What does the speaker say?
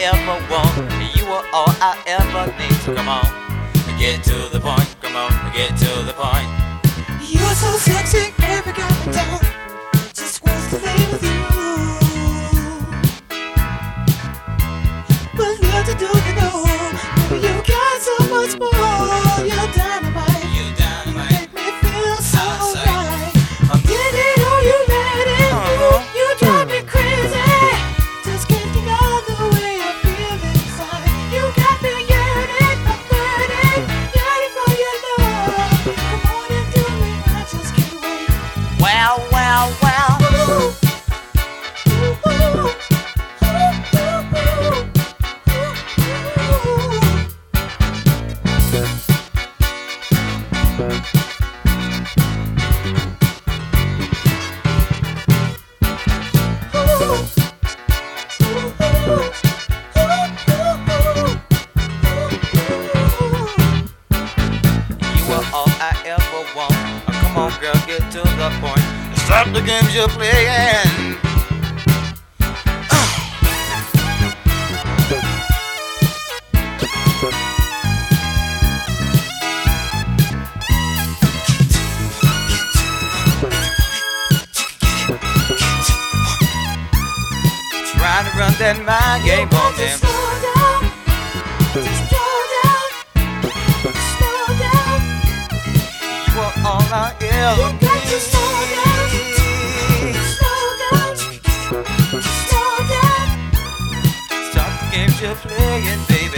ever want. You are all I ever need. So come on, get to the point. Come on, get to the point. You're so sexy, every got me down. Just wants to play with you. But what to do, you know? Baby, you got so much more. You're dynamite. You dynamite. You make me feel so right. I'm getting it, oh, you let it. You drive me crazy. Just can't get out of the way I feel inside. You got me yearning, I'm burning, yearning for your love. Come on and do it, I just can't wait. Wow, wow, wow. All I ever want. Oh, come on, girl, get to the point. Stop the games you're playing. Trying to run that mind game on them. Slow down, just slow down, slow down. You are all I ever You got to slow down, need. slow down, slow down. Stop the games you're playing, baby.